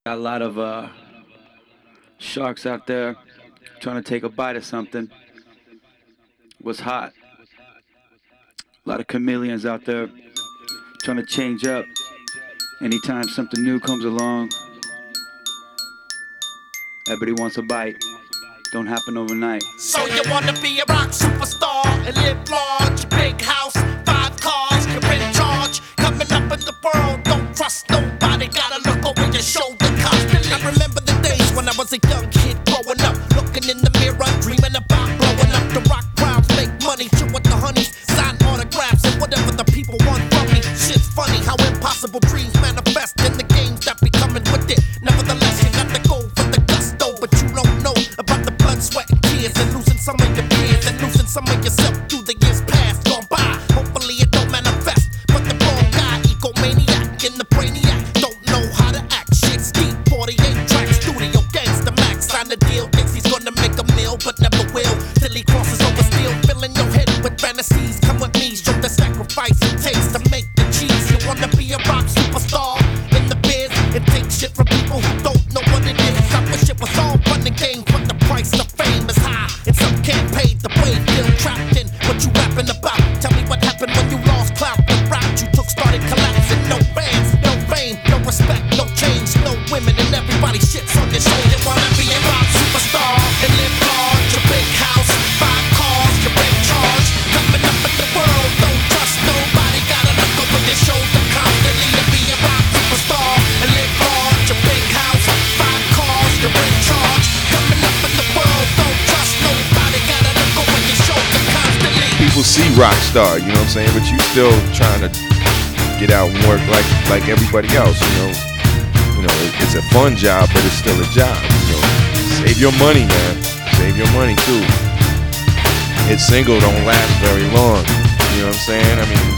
Got a lot of sharks out there trying to take a bite of something. What's hot? A lot of chameleons out there trying to change up. Anytime something new comes along, everybody wants a bite. Don't happen overnight. So you wanna be a rock superstar and live large, big house, 5 cars, you're in charge. Coming up in the world, don't trust nobody, gotta look over your shoulder constantly. I remember the days when I was a young kid growing up, looking in the mirror, dreaming about blowing up. The rock crowds make money, chill with the honeys, sign autographs and whatever the people want from me. Shit's funny how impossible dreams manifest in the games that be coming with it. Nevertheless, you got to go for the gusto, but you don't know about the blood, sweat, and tears, and losing some of your peers, and losing some of yourself through the years past gone by. Hopefully it don't manifest, but the wrong guy, egomaniac in the brainiac, don't know how to act. Shit's deep, 48 tracks, studio gangsta max, sign the deal, thinks he's gonna make a meal, but never will, till he crosses over steel, filling your head with fantasies. Come with me, show the sacrifice it takes to make the cheese. You wanna be a rock superstar in the biz, and take shit from people who don't know what it is. I wish it was all fun and games, but the price of fame is high, and some can't pay the way. Feel trapped in what you rapping about. Tell me what happened when you lost clout. The route you took started collapsing. No fans, no fame, no respect, no change, no women, and everybody shits on your shoulder. You wanna be a rock superstar and live large, a big house, 5 cars, you're in charge. Coming up in the world, don't trust nobody, gotta look over your shoulder constantly. To be a rock superstar and live large, a big house, 5 cars, you're in charge. Coming up in the world, don't trust nobody, gotta look over your shoulder constantly. People see rock star, you know what I'm saying, but you still trying to get out and work like everybody else, you know. It's a fun job, but it's still a job, you know. Save your money, man. Save your money too. Hit single don't last very long, you know what I'm saying? I mean,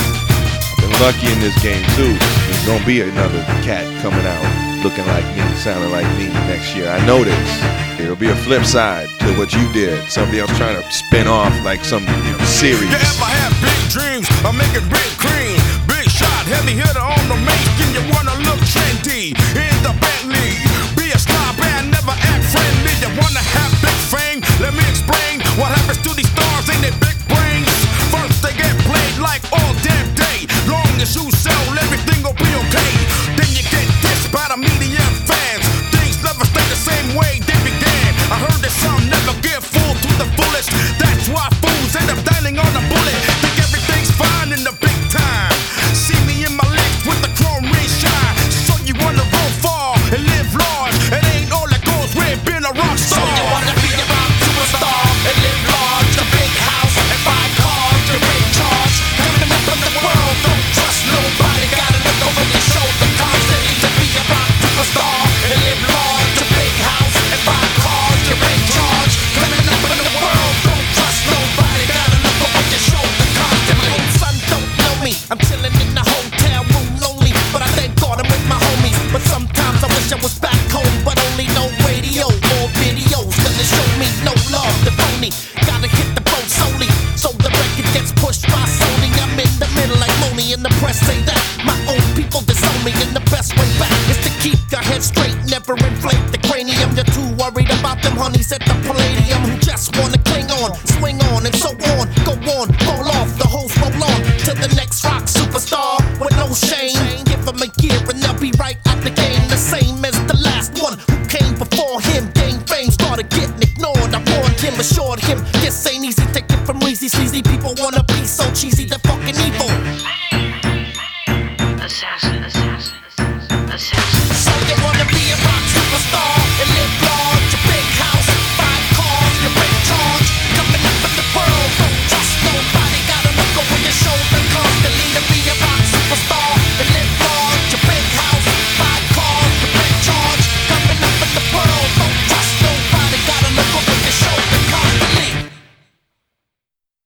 I've been lucky in this game too. There's gonna be another cat coming out looking like me, sounding like me next year. I know this. There'll be a flip side to what you did. Somebody else trying to spin off like some series. You ever have big dreams of making big cream? Big shot, heavy hitter on the main skin. You wanna look trendy in the Bentley. Be a star band, never act friendly. You wanna have big fame? Let me explain what happens to these stars in their big brains. First they get played like all damn day. Long as you sell, everything will be okay. Then you get dissed by the media and fans. Things never stay the same way they began. I heard that some never get full to the fullest. That's why fools end up dialing on a bullet. Think everything's fine in the big time. See me in my legs with the chrome ring shine. So you wanna go far and live large. It ain't all that goes with being a rock star. So you wanna be a rock superstar and live large, a big house and 5 cars, you're in charge. Coming up in the world, don't trust nobody, gotta look over your shoulder constantly. To be a rock superstar and live large, a big house and 5 cars, you're in charge. Coming up in the world, don't trust nobody, gotta look over your shoulder constantly. My own son don't know me, I'm chilling in the hotel room lonely, but I thank God I'm with my homies. But sometimes I wish I was back home, but only no radio or videos gonna show me no love, the phony. Gotta hit the boat solely, so the record gets pushed by Sony. I'm in the middle like Moni, and the press say that my own people disown me, and the best way back is to keep your head straight, never inflate the cranium. You're too worried about them honeys at the Palladium who just wanna cling on, swing on, and so on. Go on, roll off, the hoes roll on to the next rock superstar with no shame. Give them a year and they'll be right out the game, the same as the last one who came before him. Gained fame, started getting ignored. I warned him, assured him this ain't easy. Take it from Reezy, sleazy people wanna be so cheesy. The fuck